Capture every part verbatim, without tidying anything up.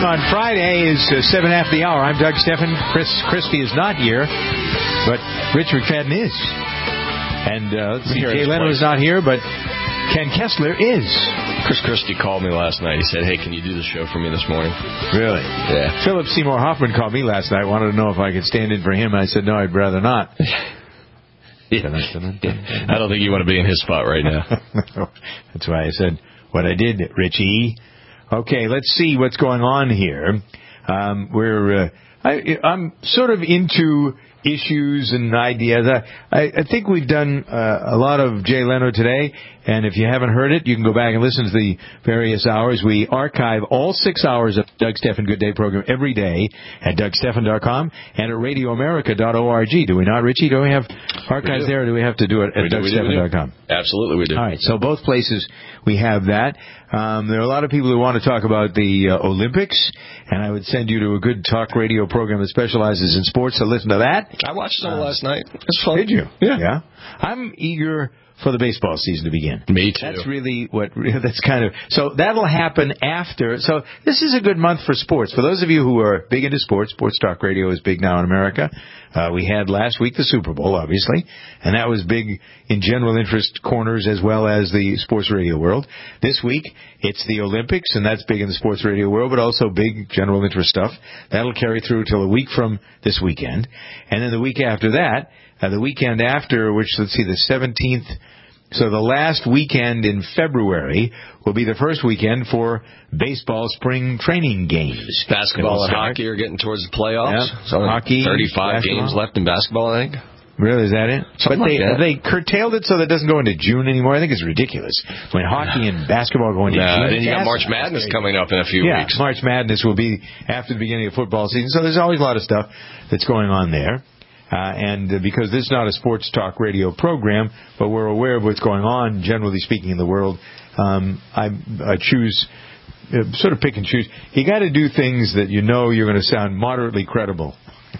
on Friday is uh, seven after the hour. I'm Doug Steffen. Chris Christie is not here, but Rich McFadden is. And uh, let's see, Jay Leno is not here, but Ken Kessler is. Chris Christie called me last night. He said, hey, can you do the show for me this morning? Really? Yeah. Philip Seymour Hoffman called me last night, wanted to know if I could stand in for him. I said, no, I'd rather not. Yeah. I don't think you want to be in his spot right now. That's why I said what I did, Richie. Okay, let's see what's going on here. Um, we're, uh, I, I'm sort of into issues and ideas. I, I think we've done uh, a lot of Jay Leno today, and if you haven't heard it, you can go back and listen to the various hours. We archive all six hours of Doug Steffen Good Day program every day at Doug Steffen dot com and at radio america dot org. Do we not, Richie? Do we have archives we there, or do we have to do it at Doug Steffen dot com? Absolutely, we do. All right, so both places we have that. Um, there are a lot of people who want to talk about the uh, Olympics, and I would send you to a good talk radio program that specializes in sports to listen to that. I watched some uh, last night. It was fun. Did you? Yeah. Yeah. I'm eager for the baseball season to begin. Me too. That's really what, that's kind of, so that'll happen after. So this is a good month for sports. For those of you who are big into sports, Sports Talk Radio is big now in America. Uh, we had last week the Super Bowl, obviously, and that was big in general interest corners as well as the sports radio world. This week, it's the Olympics, and that's big in the sports radio world, but also big general interest stuff. That'll carry through till a week from this weekend. And then the week after that, uh, the weekend after, which, let's see, the seventeenth, so the last weekend in February will be the first weekend for baseball spring training games. Basketball and hockey are getting towards the playoffs. Yeah. So hockey, thirty-five basketball. games left in basketball, I think. Really, is that it? Something but they, like that. they curtailed it so that it doesn't go into June anymore. I think it's ridiculous. When hockey and basketball go into no, June. Then you got March Madness coming up in a few yeah, weeks. March Madness will be after the beginning of football season. So there's always a lot of stuff that's going on there. Uh, and uh, because this is not a sports talk radio program, but we're aware of what's going on, generally speaking, in the world, um, I, I choose, uh, sort of pick and choose. You got to do things that you know you're going to sound moderately credible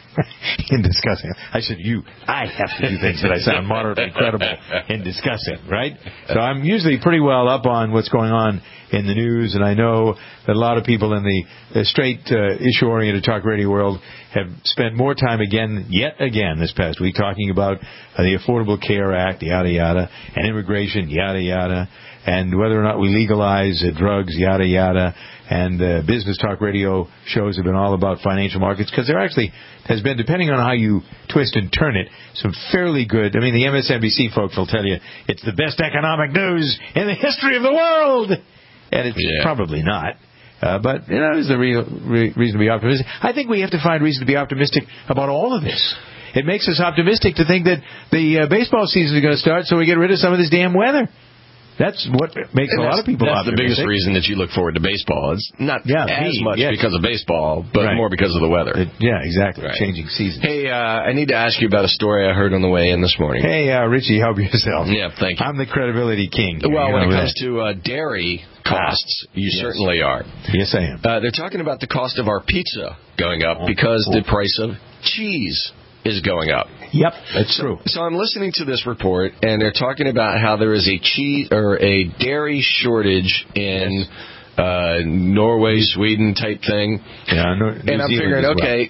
in discussing. I said you. I have to do things that I sound moderately credible in discussing, right? So I'm usually pretty well up on what's going on in the news, and I know that a lot of people in the, the straight uh, issue-oriented talk radio world have spent more time again, yet again, this past week talking about uh, the Affordable Care Act, yada, yada, and immigration, yada, yada, and whether or not we legalize uh, drugs, yada, yada, and uh, business talk radio shows have been all about financial markets, because there actually has been, depending on how you twist and turn it, some fairly good, I mean, the M S N B C folks will tell you it's the best economic news in the history of the world, and it's yeah. probably not. Uh, but, you know, there's a real re- reason to be optimistic. I think we have to find reason to be optimistic about all of this. It makes us optimistic to think that the uh, baseball season is going to start so we get rid of some of this damn weather. That's what makes and a lot of people That's optimistic. the biggest reason that you look forward to baseball. It's not yeah, as me, much yes. because of baseball, but right. more because of the weather. It, yeah, exactly. Right. Changing seasons. Hey, uh, I need to ask you about a story I heard on the way in this morning. Hey, uh, Richie, help yourself. Yeah, thank you. I'm the credibility king. Well, you when know it comes that. to uh, dairy costs, you yes. certainly are. Yes, I am. Uh, they're talking about the cost of our pizza going up oh, because cool. the price of cheese is going up. Yep, that's so, true. So I'm listening to this report, and they're talking about how there is a cheese or a dairy shortage in uh, Norway, Sweden type thing. Yeah, no, New and Zealand I'm figuring, well. okay,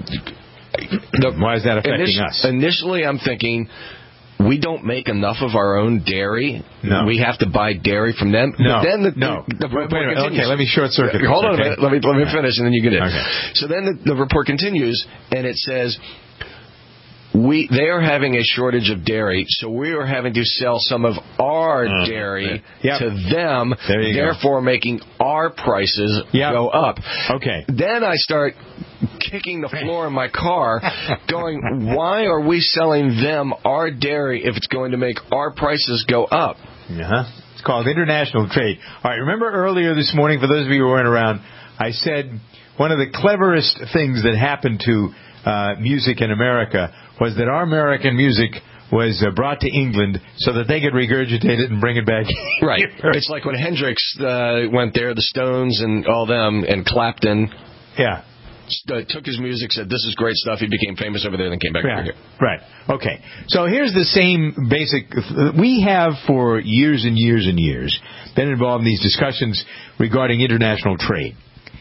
the, why is that affecting init- us? Initially, I'm thinking, we don't make enough of our own dairy. No. We have to buy dairy from them. No. But then the, no. the, the wait, report wait, wait, continues. Okay, let me short circuit. Hold this, on okay? a minute. Let me, let me finish, and then you get it. Okay. So then the, the report continues, and it says, we they are having a shortage of dairy, so we are having to sell some of our uh, dairy yep. to them, therefore go. making our prices yep. go up. Okay. Then I start kicking the floor in my car, going, why are we selling them our dairy if it's going to make our prices go up? Uh-huh. It's called international trade. All right, remember earlier this morning, for those of you who weren't around, I said one of the cleverest things that happened to uh, music in America was that our American music was uh, brought to England so that they could regurgitate it and bring it back. Right. It's like when Hendrix uh, went there, the Stones and all them, and Clapton. Yeah. Uh, took his music, said, this is great stuff. He became famous over there, then came back yeah. over here. Right. Okay. So here's the same basic... We have for years and years and years been involved in these discussions regarding international trade.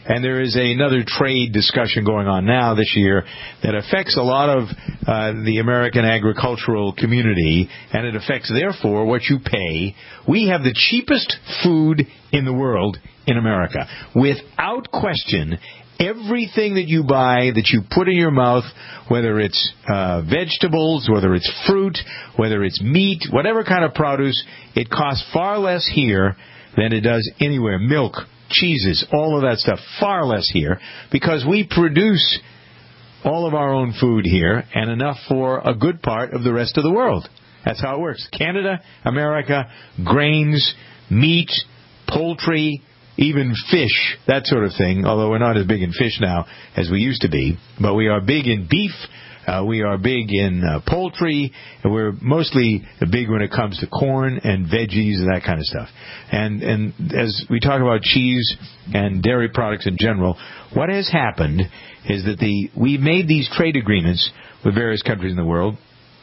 And there is another trade discussion going on now this year that affects a lot of uh, the American agricultural community, and it affects, therefore, what you pay. We have the cheapest food in the world in America. Without question, everything that you buy, that you put in your mouth, whether it's uh, vegetables, whether it's fruit, whether it's meat, whatever kind of produce, it costs far less here than it does anywhere. Milk, cheeses, all of that stuff, far less here, because we produce all of our own food here and enough for a good part of the rest of the world. That's how it works. Canada, America, grains, meat, poultry, even fish, that sort of thing, although we're not as big in fish now as we used to be. But we are big in beef, uh, we are big in uh, poultry, and we're mostly big when it comes to corn and veggies and that kind of stuff. And, and as we talk about cheese and dairy products in general, what has happened is that the we made these trade agreements with various countries in the world,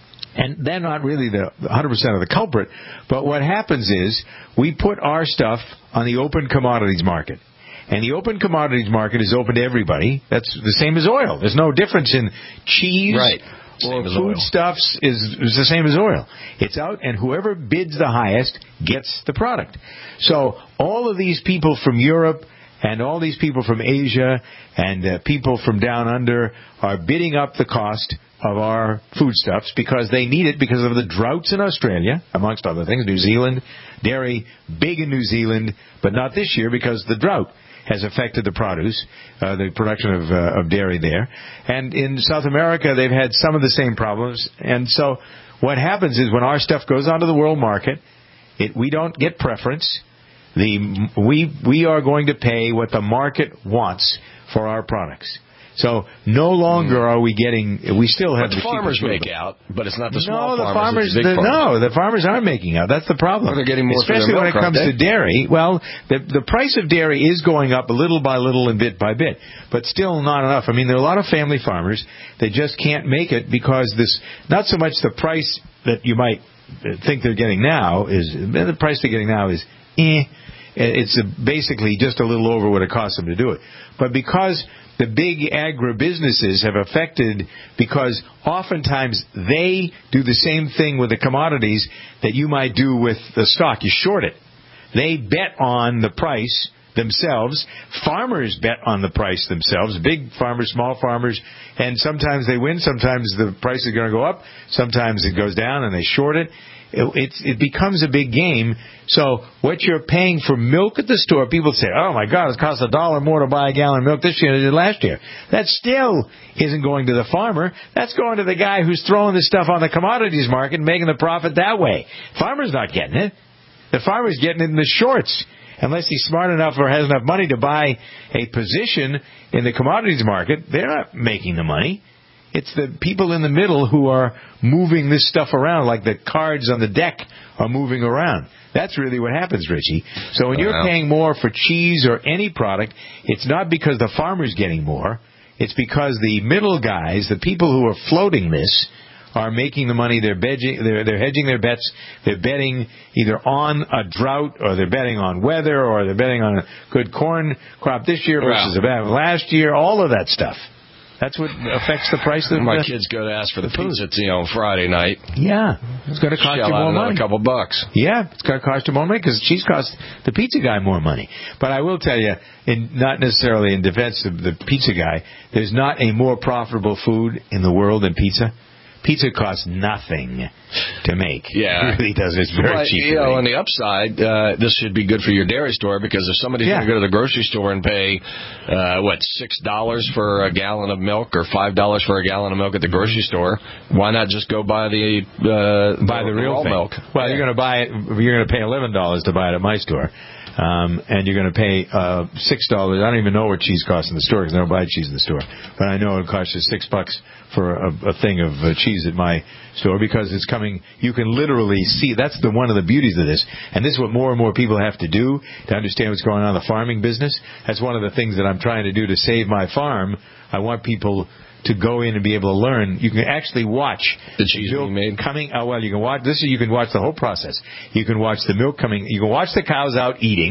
and they're not really the one hundred percent of the culprit, but what happens is we put our stuff on the open commodities market. And the open commodities market is open to everybody. That's the same as oil. There's no difference in cheese right. or foodstuffs is, is the same as oil. It's out, and whoever bids the highest gets the product. So all of these people from Europe and all these people from Asia and uh, people from down under are bidding up the cost of our foodstuffs because they need it because of the droughts in Australia, amongst other things. New Zealand, dairy, big in New Zealand, but not this year because the drought has affected the produce, uh, the production of, uh, of dairy there. And in South America, they've had some of the same problems. And so what happens is when our stuff goes onto the world market, it, we don't get preference. The, we, we are going to pay what the market wants for our products. So no longer are we getting. We still have but the, the farmers make out, but it's not the small no, the farmers. farmers the, no, the farmers aren't making out. That's the problem. Well, they're getting more, especially for their when milk, it comes aren't to dairy. Well, the the price of dairy is going up little by little and bit by bit, but still not enough. I mean, there are a lot of family farmers that just can't make it because this. Not so much the price that you might think they're getting now is the price they're getting now is eh. It's basically just a little over what it costs them to do it, but because the big agribusinesses have affected because oftentimes they do the same thing with the commodities that you might do with the stock. You short it. They bet on the price themselves. Farmers bet on the price themselves. Big farmers, small farmers, and sometimes they win. Sometimes the price is going to go up. Sometimes it goes down and they short it. It, it's, it becomes a big game. So what you're paying for milk at the store, people say, oh, my God, it costs a dollar more to buy a gallon of milk this year than it did last year. That still isn't going to the farmer. That's going to the guy who's throwing this stuff on the commodities market and making the profit that way. Farmer's not getting it. The farmer's getting it in the shorts. Unless he's smart enough or has enough money to buy a position in the commodities market, they're not making the money. It's the people in the middle who are moving this stuff around, like the cards on the deck are moving around. That's really what happens, Richie. So when you're paying more for cheese or any product, it's not because the farmer's getting more. It's because the middle guys, the people who are floating this, are making the money. They're, bedging, they're, they're hedging their bets. They're betting either on a drought or they're betting on weather or they're betting on a good corn crop this year versus a bad last year, all of that stuff. That's what affects the price of my the, kids go to ask for the, the pizza, you know, Friday night. Yeah, it's going to cost Shell you more money. A couple bucks. Yeah, it's going to cost you more money because cheese costs the pizza guy more money. But I will tell you, in, not necessarily in defense of the pizza guy, there's not a more profitable food in the world than pizza. Pizza costs nothing to make. Yeah. It really does. It's very but, cheap. You know, on the upside, uh, this should be good for your dairy store because if somebody's yeah. going to go to the grocery store and pay, uh, what, six dollars for a gallon of milk or five dollars for a gallon of milk at the grocery store, why not just go buy the uh, buy the, the real raw milk? Well, yeah. you're going to buy it. You're going to pay eleven dollars to buy it at my store. Um, and you're going to pay uh, six dollars. I don't even know what cheese costs in the store because I don't buy cheese in the store. But I know it costs you six bucks for a, a thing of uh, cheese at my store because it's coming. You can literally see. That's the one of the beauties of this. And this is what more and more people have to do to understand what's going on in the farming business. That's one of the things that I'm trying to do to save my farm. I want people to go in and be able to learn. You can actually watch the cheese being made coming. Oh well, you can watch this. You can watch the whole process. You can watch the milk coming. You can watch the cows out eating,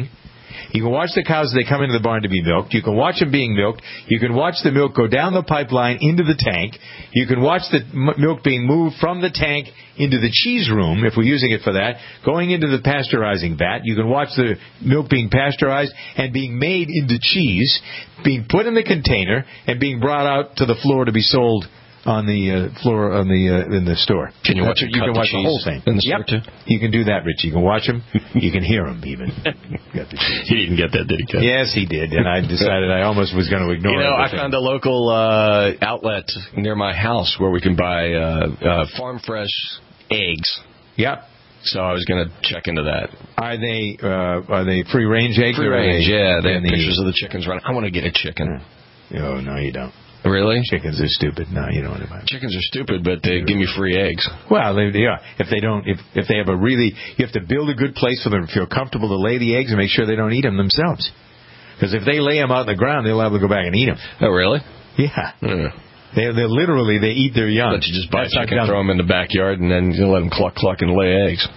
You can watch the cows as they come into the barn to be milked. You can watch them being milked. You can watch the milk go down the pipeline into the tank. You can watch the m- milk being moved from the tank into the cheese room, if we're using it for that, going into the pasteurizing vat. You can watch the milk being pasteurized and being made into cheese, being put in the container, and being brought out to the floor to be sold on the uh, floor on the uh, in the store. Can you watch it? You can the watch the whole thing. In the yep. store too? You can do that, Rich. You can watch them. You can hear them even. Got the cheese. He didn't get that, did he, Ken? Yes, he did. And I decided I almost was going to ignore it. You know, I found a local uh, outlet near my house where we can buy uh, uh, farm fresh eggs. Yep. So I was going to check into that. Are they uh, are they free range eggs? Free range, they, yeah. They have the, pictures of the chickens running. I want to get a chicken. Oh, no, you don't. Really? Chickens are stupid. No, you don't want to buy them. Chickens are stupid, but they give me free eggs. Well, they, yeah. If they don't, if if they have a really, you have to build a good place for them to feel comfortable to lay the eggs and make sure they don't eat them themselves. Because if they lay them out on the ground, they'll have to go back and eat them. Oh, really? Yeah. Mm. They they literally they eat their young. But you just buy That's a chicken, throw them in the backyard, and then you let them cluck cluck and lay eggs.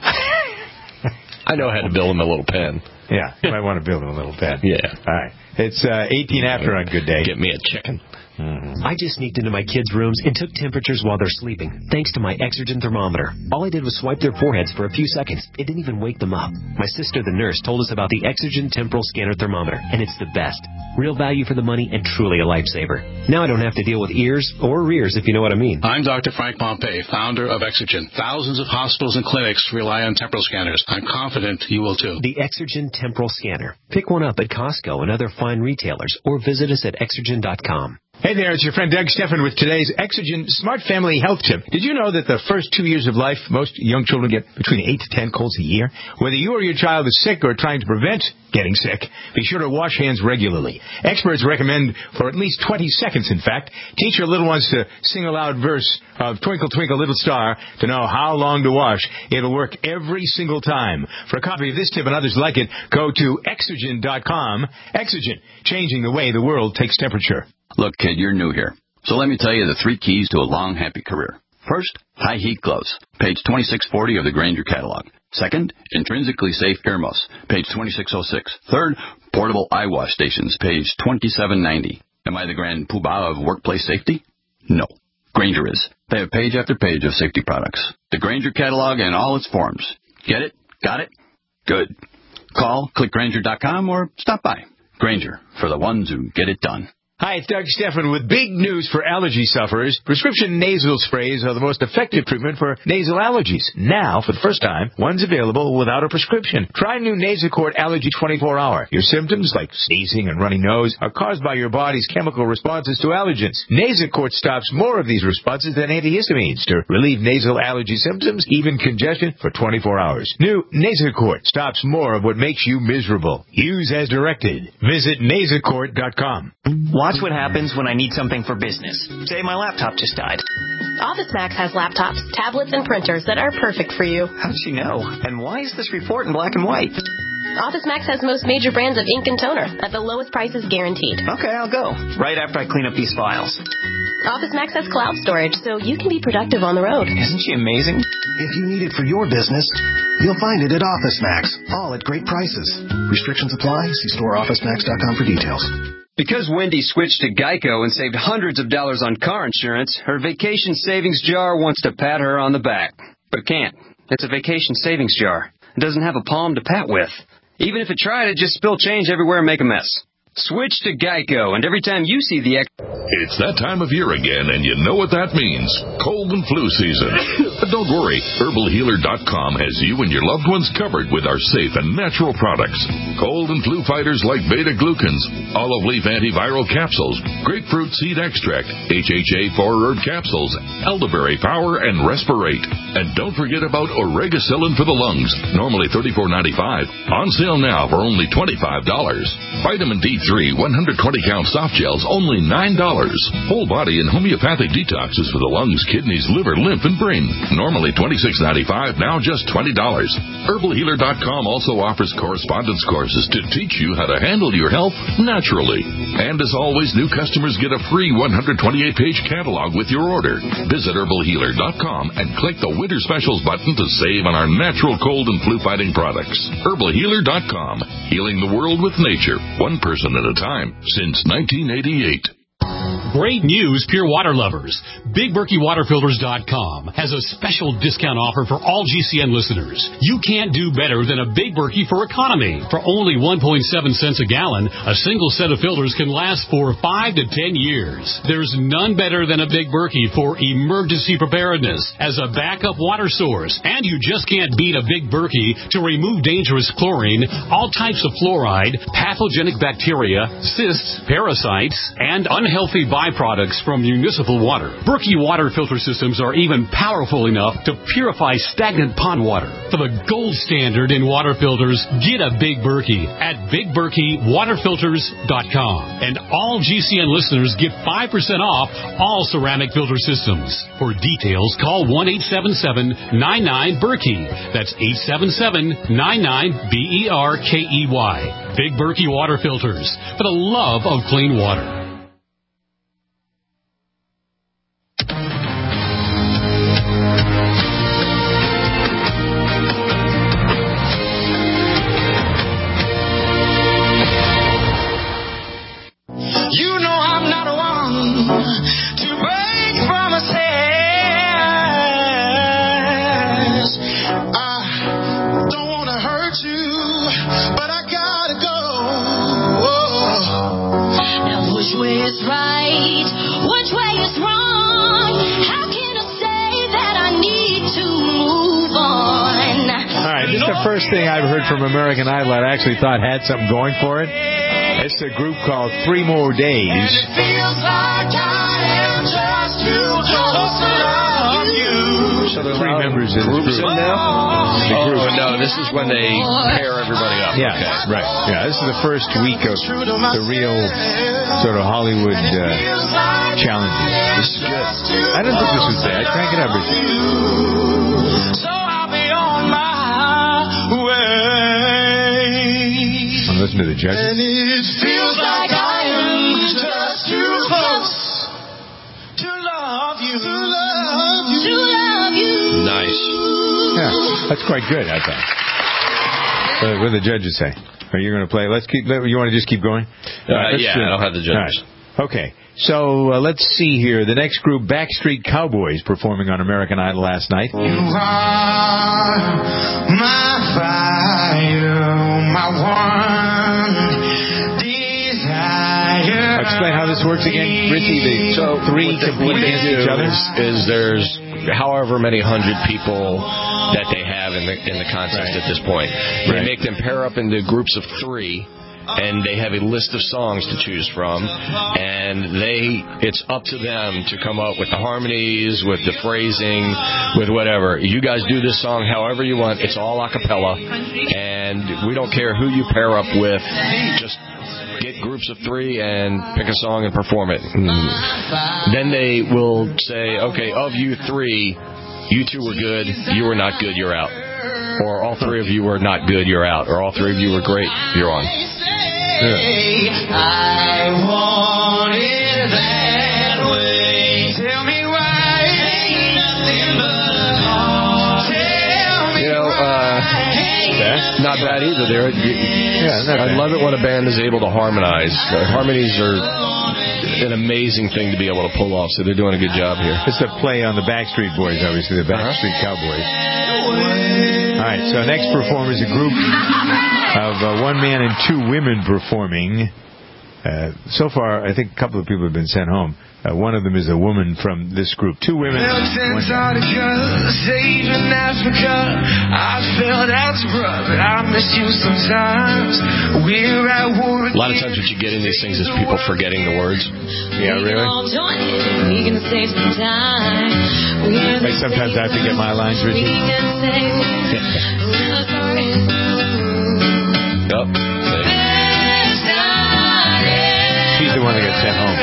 I know how to build them a little pen. Yeah, you might want to build them a little pen. Yeah. All right. It's uh, eighteen after on Good Day. Get me a chicken. Mm-hmm. I just sneaked into my kids' rooms and took temperatures while they're sleeping, thanks to my Exergen thermometer. All I did was swipe their foreheads for a few seconds. It didn't even wake them up. My sister, the nurse, told us about the Exergen temporal scanner thermometer, and it's the best. Real value for the money and truly a lifesaver. Now I don't have to deal with ears or rears, if you know what I mean. I'm Doctor Frank Pompey, founder of Exergen. Thousands of hospitals and clinics rely on temporal scanners. I'm confident you will too. The Exergen temporal scanner. Pick one up at Costco and other fine retailers, or visit us at exergen dot com. Hey there, it's your friend Doug Steffen with today's Exergen Smart Family Health Tip. Did you know that the first two years of life, most young children get between eight to ten colds a year? Whether you or your child is sick or trying to prevent getting sick, be sure to wash hands regularly. Experts recommend for at least twenty seconds, in fact. Teach your little ones to sing a loud verse of Twinkle, Twinkle, Little Star to know how long to wash. It'll work every single time. For a copy of this tip and others like it, go to exergen dot com. Exergen, changing the way the world takes temperature. Look, kid, you're new here. So let me tell you the three keys to a long, happy career. First, high heat gloves, page twenty-six forty of the Grainger catalog. Second, intrinsically safe earmuffs, page twenty-six oh six. Third, portable eye wash stations, page twenty-seven ninety. Am I the grand poobah of workplace safety? No. Grainger is. They have page after page of safety products. The Grainger catalog in all its forms. Get it? Got it? Good. Call, click Grainger dot com, or stop by. Grainger, for the ones who get it done. Hi, it's Doug Steffen with big news for allergy sufferers. Prescription nasal sprays are the most effective treatment for nasal allergies. Now, for the first time, one's available without a prescription. Try new Nasacort Allergy twenty-four hour. Your symptoms, like sneezing and runny nose, are caused by your body's chemical responses to allergens. Nasacort stops more of these responses than antihistamines to relieve nasal allergy symptoms, even congestion, for twenty-four hours. New Nasacort stops more of what makes you miserable. Use as directed. Visit nasacort dot com. Watch what happens when I need something for business. Say my laptop just died. OfficeMax has laptops, tablets, and printers that are perfect for you. How'd she know? And why is this report in black and white? OfficeMax has most major brands of ink and toner at the lowest prices guaranteed. Okay, I'll go. Right after I clean up these files. OfficeMax has cloud storage, so you can be productive on the road. Isn't she amazing? If you need it for your business, you'll find it at OfficeMax, all at great prices. Restrictions apply. See store office max dot com for details. Because Wendy switched to Geico and saved hundreds of dollars on car insurance, her vacation savings jar wants to pat her on the back. But it can't. It's a vacation savings jar. It doesn't have a palm to pat with. Even if it tried, it'd just spill change everywhere and make a mess. Switch to Geico, and every time you see the... Ex- it's that time of year again, and you know what that means. Cold and flu season. But don't worry, herbal healer dot com has you and your loved ones covered with our safe and natural products. Cold and flu fighters like beta-glucans, olive leaf antiviral capsules, grapefruit seed extract, H H A four herb capsules, elderberry power, and respirate. And don't forget about Oregacillin for the lungs, normally thirty-four ninety-five. On sale now for only twenty-five dollars. Vitamin D three one hundred twenty count soft gels, only nine dollars. Whole body and homeopathic detoxes for the lungs, kidneys, liver, lymph, and brain. Normally twenty-six ninety-five, now just twenty dollars. Herbal Healer dot com also offers correspondence courses to teach you how to handle your health naturally. And as always, new customers get a free one hundred twenty-eight page catalog with your order. Visit Herbal Healer dot com and click the Winter Specials button to save on our natural cold and flu fighting products. Herbal Healer dot com. Healing the world with nature, one person at a time, since nineteen eighty-eight. Great news, Pure Water lovers. Big Berkey Water Filters dot com has a special discount offer for all G C N listeners. You can't do better than a Big Berkey for economy. For only one point seven cents a gallon, a single set of filters can last for five to ten years. There's none better than a Big Berkey for emergency preparedness as a backup water source. And you just can't beat a Big Berkey to remove dangerous chlorine, all types of fluoride, pathogenic bacteria, cysts, parasites, and unhealthy byproducts from municipal water. Berkey water filter systems are even powerful enough to purify stagnant pond water. For the gold standard in water filters, get a Big Berkey at Big Berkey Water Filters dot com. And all G C N listeners get five percent off all ceramic filter systems. For details, call one eight seven seven nine nine Berkey. That's eight seven seven nine nine B E R K E Y. Big Berkey Water Filters, for the love of clean water. First thing I've heard from American Idol I actually thought had something going for it. It's a group called Three More Days. So there's three members of groups this group. in now? The group. Oh, no, this is when they pair everybody up. Yeah, okay. right. Yeah, this is the first week of the real sort of Hollywood uh, challenges. This is good. I didn't think this was bad. Crank it up, Richard. I'm listening to the judges. And it feels like I am just too close to love you, to love you, to love you. Nice. Yeah, that's quite good, I thought. Uh, what do the judges say? Are you going to play? Let's keep. You want to just keep going? Uh, yeah, I don't have the judges. Right. Okay. So uh, let's see here. The next group, Backstreet Cowboys, performing on American Idol last night. You are my fire, my one desire. Explain how this works again, Richie. The so three compete against each other. Is, is there's however many hundred people that they have in the in the contest right. at this point. They right. make them pair up into groups of three. And they have a list of songs to choose from, and they it's up to them to come up with the harmonies, with the phrasing, with whatever. You guys do this song however you want. It's all a cappella, and we don't care who you pair up with. Just get groups of three and pick a song and perform it. And then they will say, okay, of you three, you two were good, you were not good, you're out. Or all three of you were not good, you're out. Or all three of you were great, you're on. Yeah. I want it that way. Tell me why ain't nothing but tell me. You know, uh, yeah, not bad either. There, yeah, I bad. love it when a band is able to harmonize. Uh, harmonies are an amazing thing to be able to pull off. So they're doing a good job here. It's a play on the Backstreet Boys, obviously, the Backstreet uh-huh. Cowboys. All right, so next performer is a group of uh, one man and two women performing. Uh, so far, I think a couple of people have been sent home. Uh, one of them is a woman from this group. Two women. One Saving Africa, I felt that's rough, but I miss you sometimes. We're at war. A lot of times what you get in these things is people forgetting the words. Yeah, really? We can save some time. Like sometimes I forget my lines, Richie. Yep. get sent home.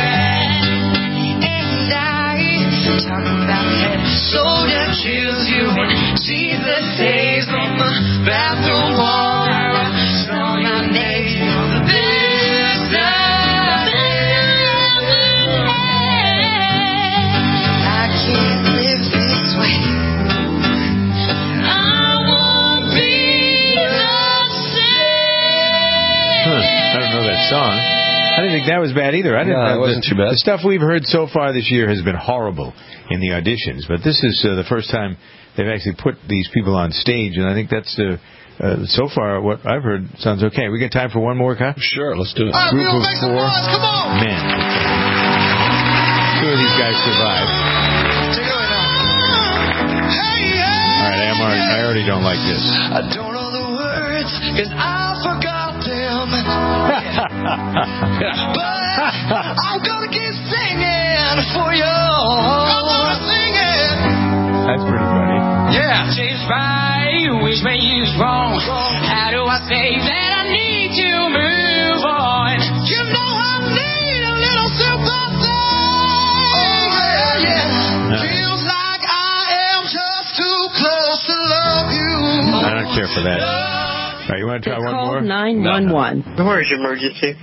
Song. I didn't think that was bad either. I didn't. No, it the, wasn't too bad. The stuff we've heard so far this year has been horrible in the auditions, but this is uh, the first time they've actually put these people on stage, and I think that's the. Uh, so far, what I've heard sounds okay. We got time for one more, Kyle? Sure, let's do it. Right, Group of four men. Two of these guys survived. All right, I, am already, I already don't like this. I don't know the words, because I forgot them. But I'm gonna keep singing for you. I'm gonna sing it. That's pretty funny. Yeah. Changed right, which may use wrong. How do I say that I need to move on? You know I need a little sympathy. Oh, yeah, yeah. Feels like I am just too close to love you. I don't care for that. All right, you want to try one more? nine one one. Where's your emergency?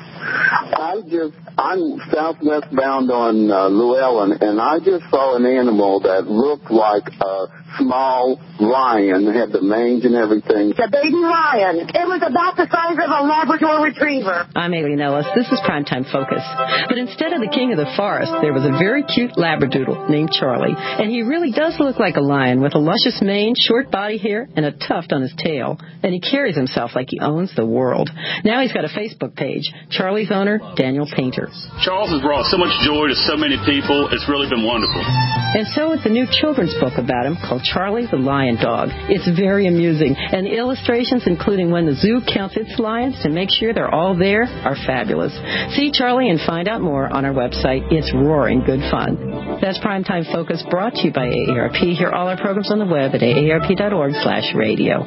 I just, I'm southwest bound on uh, Llewellyn, and I just saw an animal that looked like a small lion, had the mange and everything. The baby lion. It was about the size of a Labrador Retriever. I'm Aileen Ellis. This is Primetime Focus. But instead of the king of the forest, there was a very cute Labradoodle named Charlie. And he really does look like a lion with a luscious mane, short body hair, and a tuft on his tail. And he carries himself like he owns the world. Now he's got a Facebook page. Charlie's owner, Daniel Painter. Charles has brought so much joy to so many people. It's really been wonderful. And so is the new children's book about him called Charlie the Lion Dog. It's very amusing. And the illustrations, including when the zoo counts its lions to make sure they're all there, are fabulous. See Charlie and find out more on our website. It's roaring good fun. That's Primetime Focus, brought to you by A A R P. Hear all our programs on the web at aarp.org slash radio.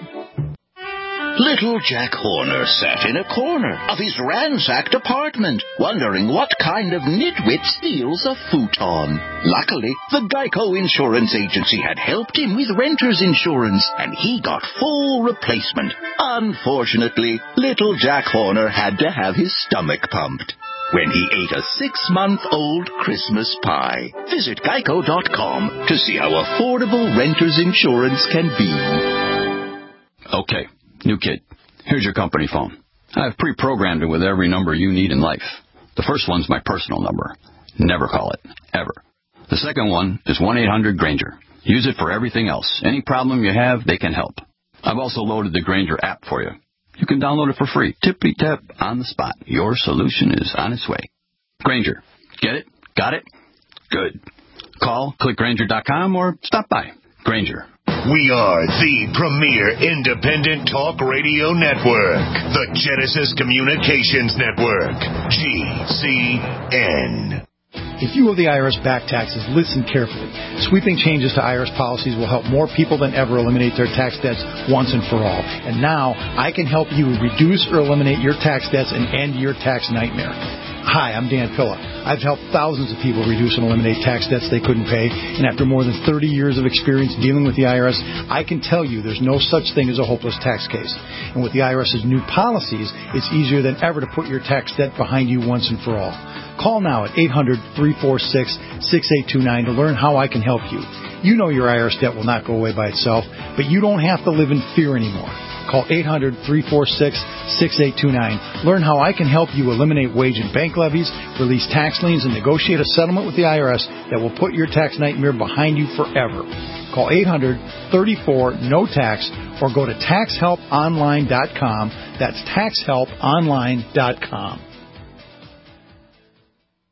Little Jack Horner sat in a corner of his ransacked apartment, wondering what kind of nitwit steals a futon. Luckily, the Geico Insurance Agency had helped him with renter's insurance, and he got full replacement. Unfortunately, little Jack Horner had to have his stomach pumped when he ate a six-month-old Christmas pie. Visit geico dot com to see how affordable renter's insurance can be. Okay. New kid, here's your company phone. I've pre-programmed it with every number you need in life. The first one's my personal number. Never call it, ever. The second one is one eight hundred Granger. Use it for everything else. Any problem you have, they can help. I've also loaded the Granger app for you. You can download it for free. Tippy-tap, on the spot. Your solution is on its way. Granger. Get it? Got it? Good. Call, click Granger dot com, or stop by. Granger. We are the premier independent talk radio network, the Genesis Communications Network, G C N. If you owe the I R S back taxes, listen carefully. Sweeping changes to I R S policies will help more people than ever eliminate their tax debts once and for all. And now, I can help you reduce or eliminate your tax debts and end your tax nightmare. Hi, I'm Dan Pilla. I've helped thousands of people reduce and eliminate tax debts they couldn't pay, and after more than thirty years of experience dealing with the I R S, I can tell you there's no such thing as a hopeless tax case. And with the IRS's new policies, it's easier than ever to put your tax debt behind you once and for all. Call now at eight hundred, three four six, six eight two nine to learn how I can help you. You know your I R S debt will not go away by itself, but you don't have to live in fear anymore. Call eight hundred, three four six, six eight two nine. Learn how I can help you eliminate wage and bank levies, release tax liens, and negotiate a settlement with the I R S that will put your tax nightmare behind you forever. Call eight hundred, three four, N O tax or go to tax help online dot com. That's tax help online dot com.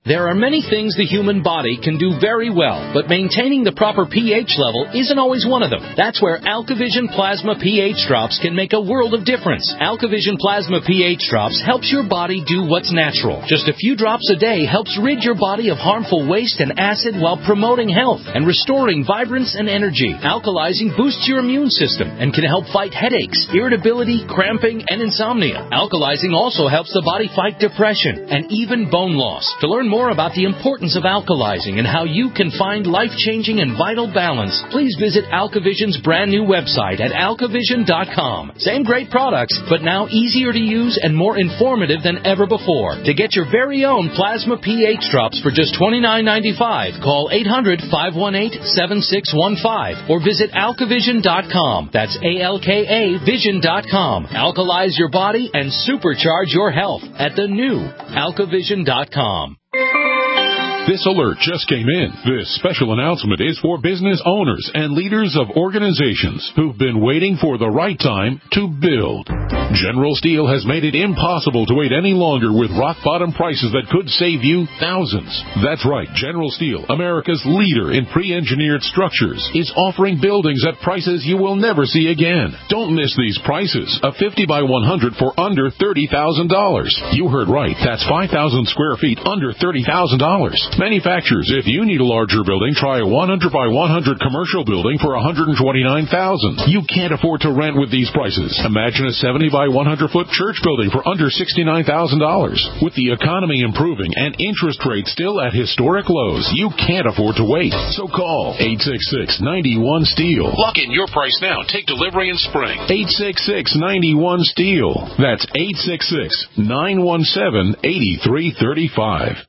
There are many things the human body can do very well, but maintaining the proper pH level isn't always one of them. That's where AlkaVision Plasma pH Drops can make a world of difference. AlkaVision Plasma pH Drops helps your body do what's natural. Just a few drops a day helps rid your body of harmful waste and acid while promoting health and restoring vibrance and energy. Alkalizing boosts your immune system and can help fight headaches, irritability, cramping, and insomnia. Alkalizing also helps the body fight depression and even bone loss. To learn more about the importance of alkalizing and how you can find life-changing and vital balance, please visit AlkaVision's brand new website at alkavision dot com. Same great products, but now easier to use and more informative than ever before. To get your very own Plasma pH Drops for just twenty-nine ninety-five, call eight hundred, five one eight, seven six one five or visit alkavision dot com. That's A L K A vision dot com. Alkalize your body and supercharge your health at the new alkavision dot com. This alert just came in. This special announcement is for business owners and leaders of organizations who've been waiting for the right time to build. General Steel has made it impossible to wait any longer with rock-bottom prices that could save you thousands. That's right. General Steel, America's leader in pre-engineered structures, is offering buildings at prices you will never see again. Don't miss these prices. A fifty by one hundred for under thirty thousand dollars. You heard right. That's five thousand square feet under thirty thousand dollars. Manufacturers, if you need a larger building, try a one hundred by one hundred commercial building for one hundred twenty-nine thousand dollars. You can't afford to rent with these prices. Imagine a seventy by one hundred foot church building for under sixty-nine thousand dollars. With the economy improving and interest rates still at historic lows, you can't afford to wait. So call eight six six, nine one, STEEL. Lock in your price now. Take delivery in spring. eight six six, nine one, STEEL. That's eight six six, nine one seven, eight three three five.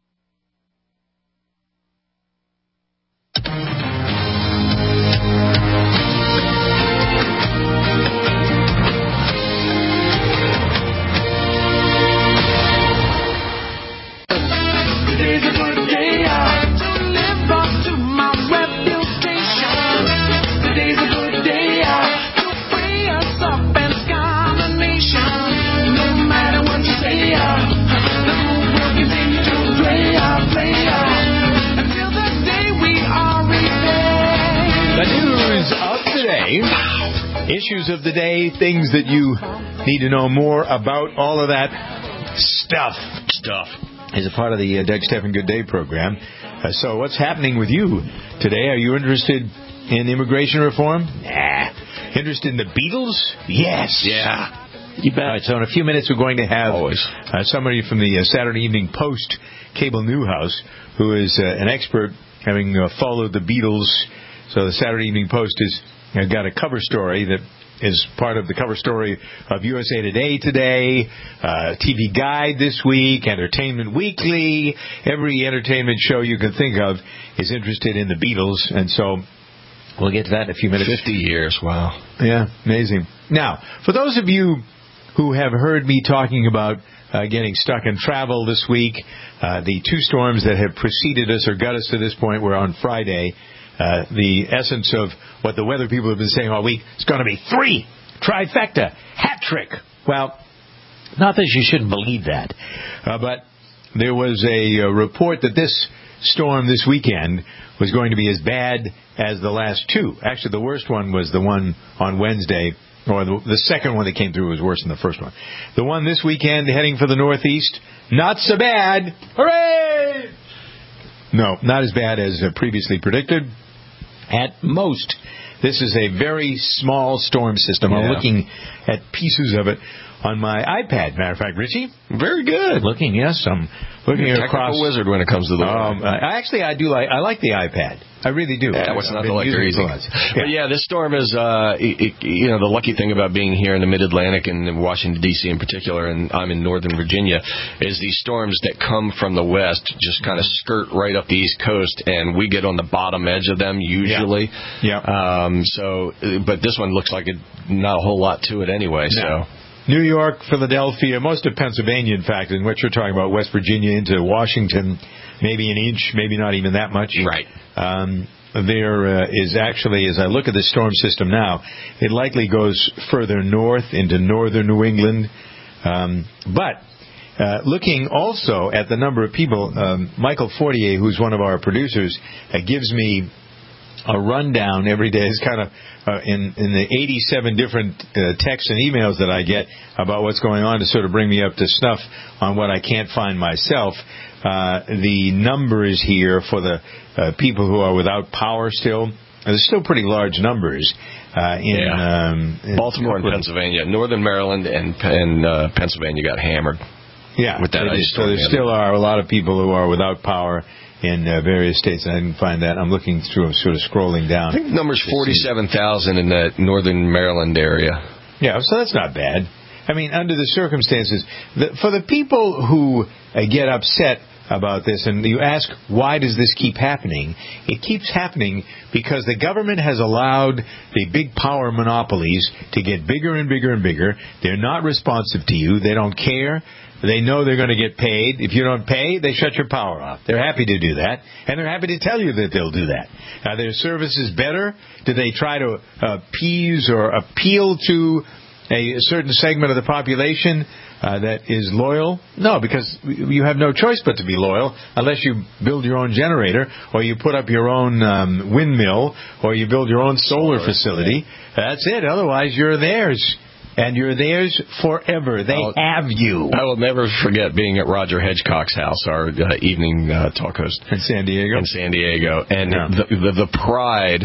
Issues of the day, things that you need to know more about, all of that stuff. Stuff. Is a part of the uh, Doug Stephan Good Day program. Uh, so what's happening with you today? Are you interested in immigration reform? Nah. Interested in the Beatles? Yes. Yeah. You bet. All right, so in a few minutes we're going to have Always. Uh, somebody from the uh, Saturday Evening Post cable newshouse who is uh, an expert, having uh, followed the Beatles. So the Saturday Evening Post has uh, got a cover story that is part of the cover story of U S A Today today, uh, T V Guide this week, Entertainment Weekly. Every entertainment show you can think of is interested in the Beatles, and so we'll get to that in a few minutes. Fifty years, wow. Yeah, amazing. Now, for those of you who have heard me talking about uh, getting stuck in travel this week, uh, the two storms that have preceded us or got us to this point were on Friday. Uh, the essence of what the weather people have been saying all week, it's going to be three, trifecta, hat trick. Well, not that you shouldn't believe that, uh, but there was a, a report that this storm this weekend was going to be as bad as the last two. Actually, the worst one was the one on Wednesday, or the, the second one that came through was worse than the first one. The one this weekend heading for the Northeast, not so bad. Hooray! No, not as bad as uh, previously predicted. At most, this is a very small storm system. Yeah. I'm looking at pieces of it on my iPad. Matter of fact, Richie, very good looking. Yes, I'm looking You're a across. Technical wizard when it comes to the. Um, I, actually, I do like. I like the iPad. I really do. Yeah, what's not to like? They're easy. Yeah. But yeah, this storm is. Uh, it, you know, the lucky thing about being here in the Mid-Atlantic and in Washington D C in particular, and I'm in Northern Virginia, is these storms that come from the west just kind of skirt right up the East Coast, and we get on the bottom edge of them usually. Yeah. yeah. Um. So, but this one looks like it. Not a whole lot to it anyway. No. So. New York, Philadelphia, most of Pennsylvania, in fact, and what you're talking about, West Virginia into Washington, maybe an inch, maybe not even that much. Right. Um, there uh, is actually, as I look at the storm system now, it likely goes further north into northern New England. Um, but uh, looking also at the number of people, um, Michael Fortier, who's one of our producers, uh, gives me a rundown every day. It's kind of uh, in in the eighty-seven different uh, texts and emails that I get about what's going on to sort of bring me up to snuff on what I can't find myself. Uh, the numbers here for the uh, people who are without power still, there's still pretty large numbers. Uh, in, yeah. um, in Baltimore and Pennsylvania, Northern Maryland and, and uh, Pennsylvania got hammered. Yeah, with that ice so storm. there still are a lot of people who are without power in uh, various states. I didn't find that. I'm looking through, I'm sort of scrolling down. I think the number's forty-seven thousand in the Northern Maryland area. Yeah, so that's not bad. I mean, under the circumstances, the, for the people who uh, get upset about this, and you ask, why does this keep happening? It keeps happening because the government has allowed the big power monopolies to get bigger and bigger and bigger. They're not responsive to you. They don't care. They know they're going to get paid. If you don't pay, they shut your power off. They're happy to do that, and they're happy to tell you that they'll do that. Are their services better? Do they try to appease or appeal to a certain segment of the population uh, that is loyal? No, because you have no choice but to be loyal unless you build your own generator or you put up your own um, windmill or you build your own solar facility. That's it. Otherwise, you're theirs. And you're theirs forever. They I'll, have you. I will never forget being at Roger Hedgecock's house, our uh, evening uh, talk host. In San Diego? In San Diego. And yeah. the, the, the pride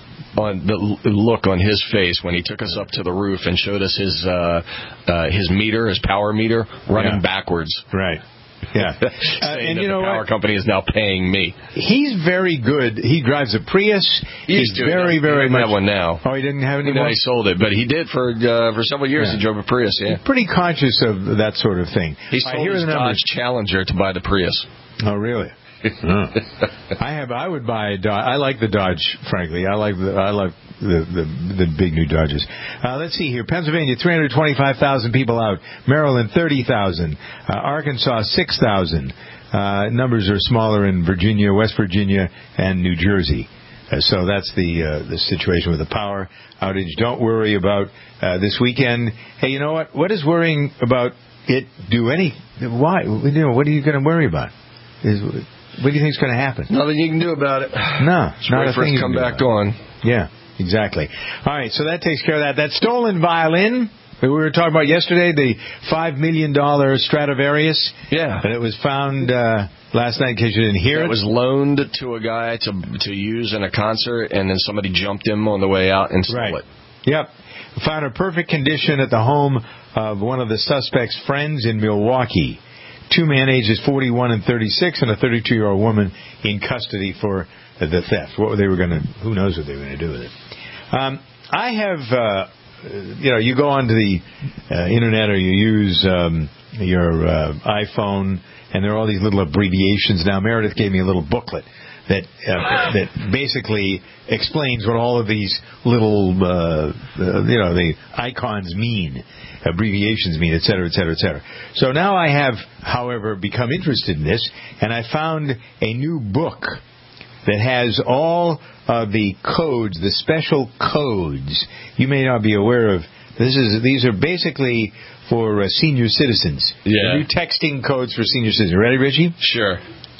on the look on his face when he took us up to the roof and showed us his uh, uh, his meter, his power meter, running yeah. backwards. Right. Yeah. uh, and that you know the power what? company is now paying me. He's very good. He drives a Prius. He He's very, he very he much. Have one now. Oh, he didn't have any No, more? he sold it, but he did for uh, for several years. Yeah. He drove a Prius. Yeah. He's pretty conscious of that sort of thing. He sold his Dodge Challenger to buy the Prius. Oh, really? Oh. I have. I would buy a Dodge. I like the Dodge, frankly. I like the. I like the the, the big new Dodges. Uh, let's see here. Pennsylvania, three hundred twenty-five thousand people out. Maryland, thirty thousand. Uh, Arkansas, six thousand. Uh, numbers are smaller in Virginia, West Virginia, and New Jersey. Uh, so that's the uh, the situation with the power outage. Don't worry about uh, this weekend. Hey, you know what? What is worrying about it? Do any? Why? You know, what are you going to worry about? Is what do you think is going to happen? Nothing you can do about it. No, Just not wait a for it thing to come you can back do on. Yeah, exactly. All right, so that takes care of that. That stolen violin that we were talking about yesterday, the five million dollars Stradivarius. Yeah. And it was found uh, last night in case you didn't hear it. It was loaned to a guy to to use in a concert, and then somebody jumped him on the way out and stole right. it. Yep. Found in perfect condition at the home of one of the suspect's friends in Milwaukee. Two men ages forty-one and thirty-six, and a thirty-two-year-old woman in custody for the theft. What they were going to, who knows what they were going to do with it. Um, I have, uh, you know, you go onto the uh, internet or you use um, your uh, iPhone, and there are all these little abbreviations now. Meredith gave me a little booklet that uh, that basically explains what all of these little, uh, uh, you know, the icons mean, abbreviations mean, et cetera, et cetera, et cetera. So now I have, however, become interested in this, and I found a new book that has all of the codes, the special codes. You may not be aware of. This is these are basically for uh, senior citizens. Yeah. The new texting codes for senior citizens. Ready, Richie? Sure.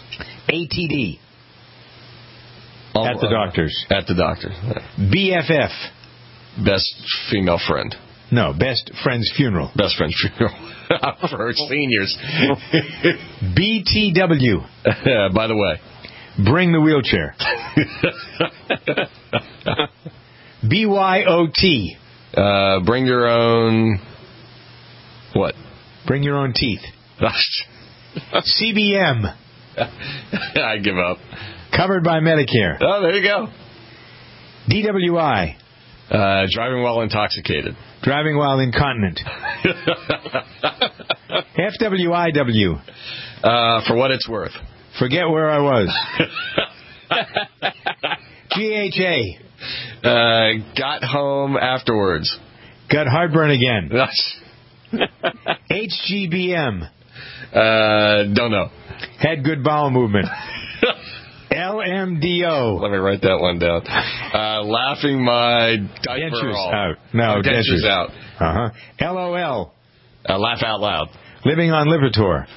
A T D. Oh, at the uh, doctor's. At the doctor. B F F. Best female friend. No, best friend's funeral. Best friend's funeral. For seniors. B T W. Yeah, by the way. Bring the wheelchair. B Y O T. Uh, bring your own... What? Bring your own teeth. C B M. I give up. Covered by Medicare. Oh, there you go. D W I. Uh, driving while intoxicated. Driving while incontinent. F W I W. Uh, for what it's worth. Forget where I was. G H A. Uh, got home afterwards. Got heartburn again. H G B M. Uh, don't know. Had good bowel movement. L M D O. Let me write that one down. Uh, laughing my diaper dentures off. out. No, oh, dentures, dentures out. Uh huh. L O L. Uh, laugh out loud. Living on Lipitor.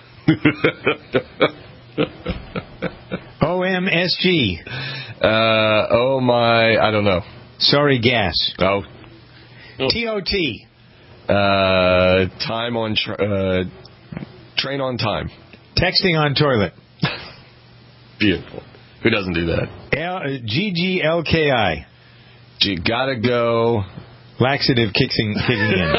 O M S G. Uh, oh, my, I don't know. Sorry, gas. Oh. T O T. Uh, time on, tra- uh, train on time. Texting on toilet. Beautiful. Who doesn't do that? L- G G L K I. You gotta go. Laxative kicking, kicking in.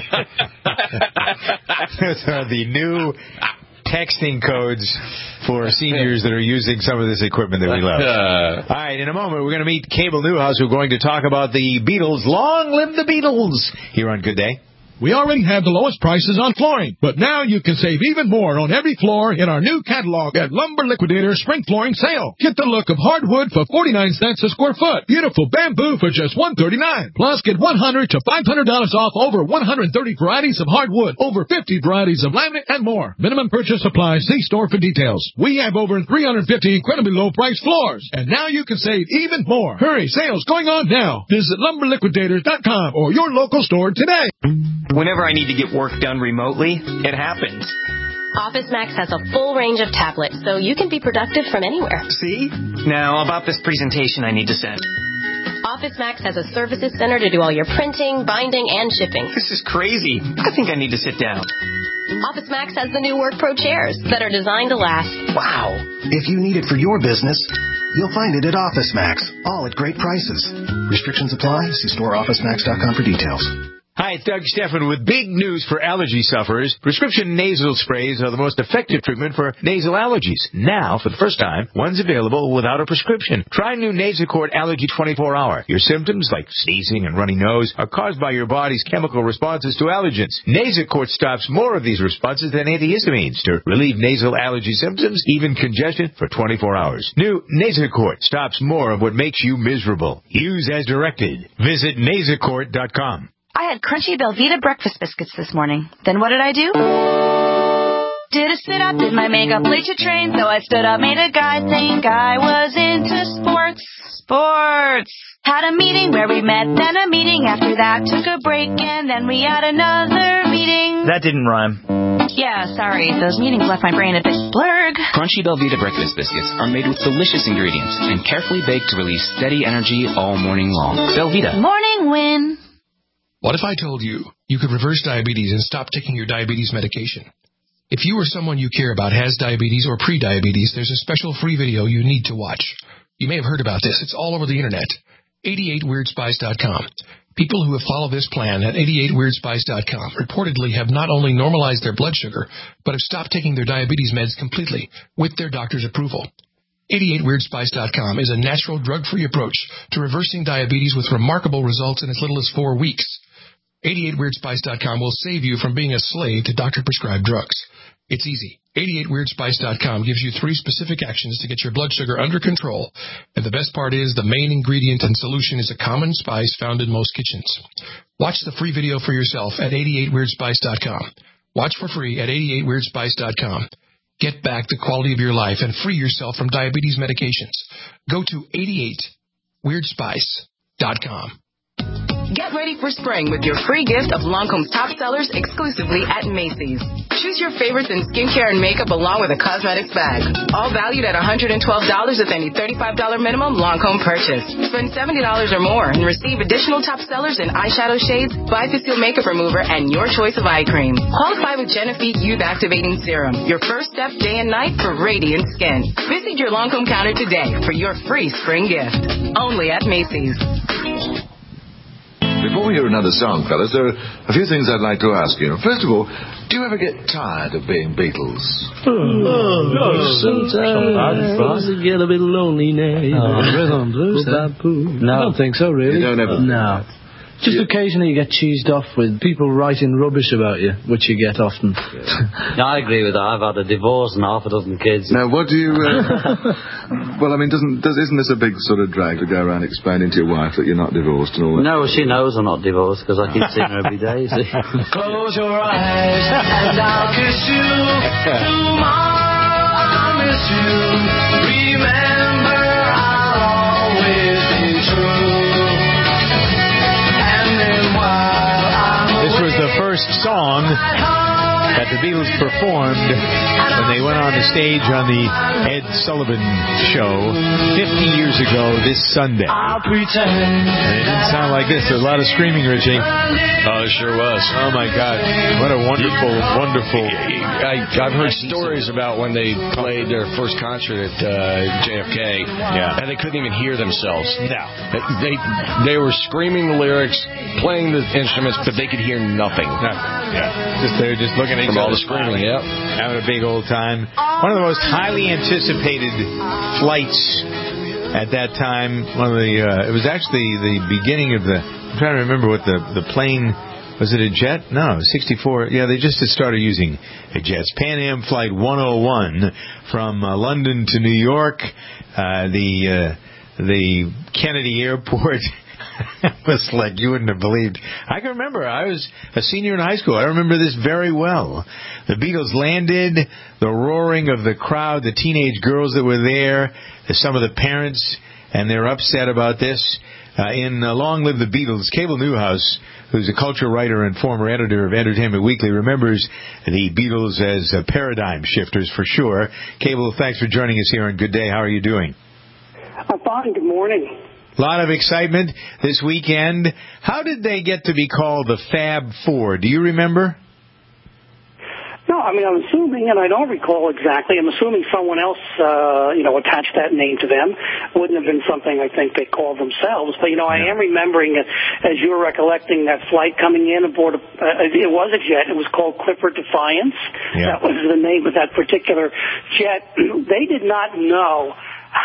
Those are the new texting codes for seniors that are using some of this equipment that we love. Uh, All right, in a moment, we're going to meet Cable Newhouse, who's going to talk about the Beatles. Long live the Beatles! Here on Good Day. We already have the lowest prices on flooring, but now you can save even more on every floor in our new catalog at Lumber Liquidator Spring Flooring Sale. Get the look of hardwood for forty-nine cents a square foot. Beautiful bamboo for just one hundred thirty-nine dollars. Plus, get one hundred to five hundred dollars off over one hundred thirty varieties of hardwood, over fifty varieties of laminate, and more. Minimum purchase applies. See store for details. We have over three hundred fifty incredibly low-priced floors, and now you can save even more. Hurry, sales going on now. Visit lumber liquidators dot com or your local store today. Whenever I need to get work done remotely, it happens. Office Max has a full range of tablets, so you can be productive from anywhere. See? Now, about this presentation I need to send. Office Max has a services center to do all your printing, binding, and shipping. This is crazy. I think I need to sit down. Office Max has the new Work Pro chairs that are designed to last. Wow. If you need it for your business, you'll find it at Office Max, all at great prices. Restrictions apply. See store office max dot com for details. Hi, it's Doug Stephan with big news for allergy sufferers. Prescription nasal sprays are the most effective treatment for nasal allergies. Now, for the first time, one's available without a prescription. Try new Nasacort Allergy twenty-four hour. Your symptoms, like sneezing and runny nose, are caused by your body's chemical responses to allergens. Nasacort stops more of these responses than antihistamines to relieve nasal allergy symptoms, even congestion, for twenty-four hours. New Nasacort stops more of what makes you miserable. Use as directed. Visit nasacort dot com. I had crunchy Belvita breakfast biscuits this morning. Then what did I do? Did a sit-up, did my makeup, played to train, so I stood up, made a guy think I was into sports. Sports! Had a meeting where we met, then a meeting after that, took a break, and then we had another meeting. That didn't rhyme. Yeah, sorry, those meetings left my brain a bit blurred. Crunchy Belvita breakfast biscuits are made with delicious ingredients and carefully baked to release steady energy all morning long. Belvita. Morning win. What if I told you you could reverse diabetes and stop taking your diabetes medication? If you or someone you care about has diabetes or pre-diabetes, there's a special free video you need to watch. You may have heard about this. It's all over the internet. eighty-eight weird spice dot com. People who have followed this plan at eighty-eight weird spice dot com reportedly have not only normalized their blood sugar, but have stopped taking their diabetes meds completely with their doctor's approval. eighty-eight weird spice dot com is a natural drug-free approach to reversing diabetes with remarkable results in as little as four weeks. eighty-eight weird spice dot com will save you from being a slave to doctor-prescribed drugs. It's easy. eighty-eight weird spice dot com gives you three specific actions to get your blood sugar under control. And the best part is the main ingredient and solution is a common spice found in most kitchens. Watch the free video for yourself at eighty-eight weird spice dot com. Watch for free at eighty-eight weird spice dot com. Get back the quality of your life and free yourself from diabetes medications. Go to eighty-eight weird spice dot com. Get ready for spring with your free gift of Lancome's top sellers exclusively at Macy's. Choose your favorites in skincare and makeup along with a cosmetics bag. All valued at one hundred twelve dollars with any thirty-five dollars minimum Lancome purchase. Spend seventy dollars or more and receive additional top sellers in eyeshadow shades, Bifacil makeup remover, and your choice of eye cream. Qualify with Genifique Youth Activating Serum. Your first step day and night for radiant skin. Visit your Lancome counter today for your free spring gift. Only at Macy's. Before we hear another song, fellas, there are a few things I'd like to ask you. First of all, do you ever get tired of being Beatles? Oh, oh no, sometimes. Sometimes I get a bit lonely now. Oh, rhythm blues. No, I don't think so, really. You don't ever? No. Just you, occasionally you get cheesed off with people writing rubbish about you, which you get often. Yeah. No, I agree with that. I've had a divorce and half a dozen kids. Now, what do you... Uh, well, I mean, doesn't does, isn't this a big sort of drag to go around explaining to your wife that you're not divorced and all that? No, she knows I'm not divorced because I keep seeing her every day. See? Close your eyes and I'll kiss you. Tomorrow I'll miss you. Remember, I'll always be true. This was the first song that the Beatles performed when they went on the stage on the Ed Sullivan Show fifty years ago this Sunday. And it didn't sound like this. There was a lot of screaming, Richie. Oh, it sure was. Oh, my God. What a wonderful, wonderful... I, I've heard stories about when they played their first concert at uh, J F K, yeah. and they couldn't even hear themselves. No. They, they were screaming the lyrics, playing the instruments, but they could hear nothing. Nothing. Yeah. Just, they were just looking at each From all other, the screaming, yeah. having a big old time. One of the most highly anticipated flights at that time. One of the uh, it was actually the beginning of the. I'm trying to remember what the the plane was. It a jet? No, sixty-four. Yeah, they just had started using a jets. Pan Am Flight one oh one from uh, London to New York. Uh, the uh, the Kennedy Airport. It was like you wouldn't have believed. I can remember. I was a senior in high school. I remember this very well. The Beatles landed, the roaring of the crowd, the teenage girls that were there, some of the parents, and they're upset about this. Uh, in uh, Long Live the Beatles, Cable Newhouse, who's a culture writer and former editor of Entertainment Weekly, remembers the Beatles as uh, paradigm shifters for sure. Cable, thanks for joining us here on Good Day. How are you doing? I'm fine. Good morning. A lot of excitement this weekend. How did they get to be called the Fab Four? Do you remember? No, I mean, I'm assuming, and I don't recall exactly, I'm assuming someone else, uh, you know, attached that name to them. Wouldn't have been something I think they called themselves. But, you know, I am remembering, it, as you were recollecting, that flight coming in aboard, a, uh, it was a jet. It was called Clipper Defiance. Yeah. That was the name of that particular jet. They did not know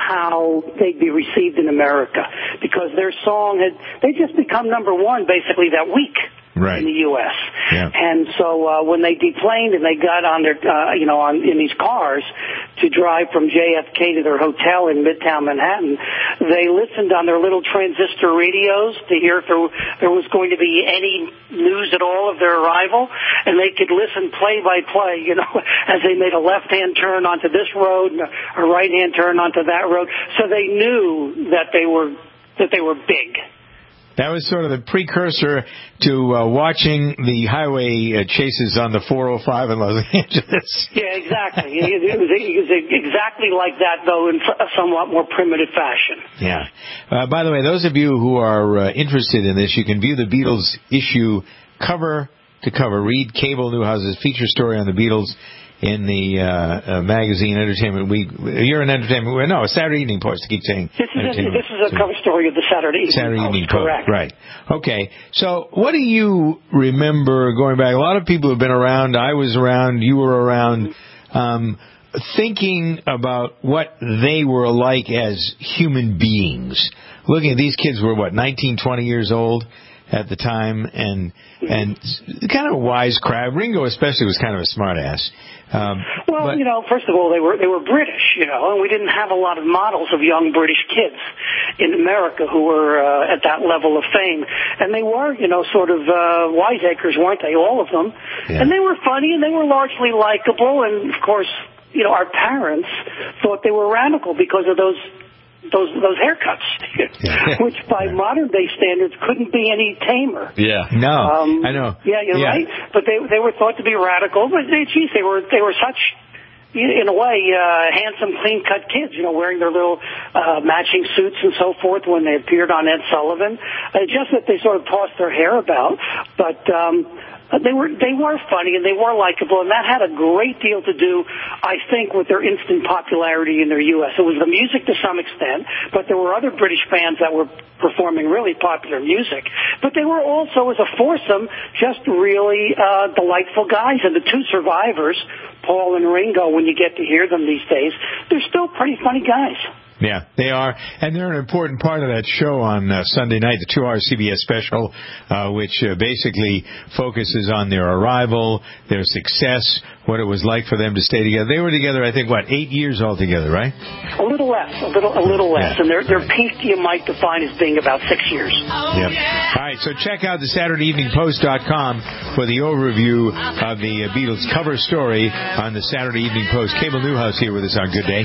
how they'd be received in America because their song had, they just become number one basically that week. Right. In the U S Yeah. And so uh, when they deplaned and they got on their, uh, you know, on in these cars to drive from J F K to their hotel in Midtown Manhattan, they listened on their little transistor radios to hear if there, there was going to be any news at all of their arrival, and they could listen play by play, you know, as they made a left-hand turn onto this road and a right-hand turn onto that road. So they knew that they were that they were big. That was sort of the precursor to uh, watching the highway uh, chases on the four oh five in Los Angeles. Yeah, exactly. it, was, it was exactly like that, though, in a somewhat more primitive fashion. Yeah. Uh, by the way, those of you who are uh, interested in this, you can view the Beatles issue cover to cover. Read Cable Newhouse's feature story on the Beatles in the uh, uh, magazine Entertainment Week. You're an Entertainment Week. No, a Saturday Evening Post. I keep saying this is, a, this is a cover story of the Saturday Evening Saturday Post. Evening Correct. Post. Right. Okay. So what do you remember going back? A lot of people have been around. I was around. You were around. Um, thinking about what they were like as human beings. Looking at these kids were, what, nineteen, twenty years old at the time, and and kind of a wise crowd. Ringo especially was kind of a smart ass. Um, well, but, you know, first of all, they were they were British, you know, and we didn't have a lot of models of young British kids in America who were uh, at that level of fame, and they were, you know, sort of uh, wiseacres, weren't they? All of them, yeah. And they were funny, and they were largely likable, and of course, you know, our parents thought they were radical because of those. Those those haircuts, yeah. which by yeah. modern day standards couldn't be any tamer. Yeah, no, um, I know. Yeah, you're yeah. right. But they they were thought to be radical. But they, geez, they were they were such, in a way, uh, handsome, clean cut kids. You know, wearing their little uh, matching suits and so forth when they appeared on Ed Sullivan. Uh, just that they sort of tossed their hair about, but. Um, They were they were funny and they were likable, and that had a great deal to do, I think, with their instant popularity in their U S It was the music to some extent, but there were other British bands that were performing really popular music. But they were also, as a foursome, just really uh, delightful guys. And the two survivors, Paul and Ringo, when you get to hear them these days, they're still pretty funny guys. Yeah, they are, and they're an important part of that show on uh, Sunday night, the two-hour C B S special, uh, which uh, basically focuses on their arrival, their success, what it was like for them to stay together. They were together, I think, what, eight years altogether, right? A little less, a little, a little less, yeah. And their their peak you might define as being about six years. Yep. All right, so check out the Saturday Evening Post dot com for the overview of the uh, Beatles cover story on the Saturday Evening Post. Cable Newhouse here with us on Good Day.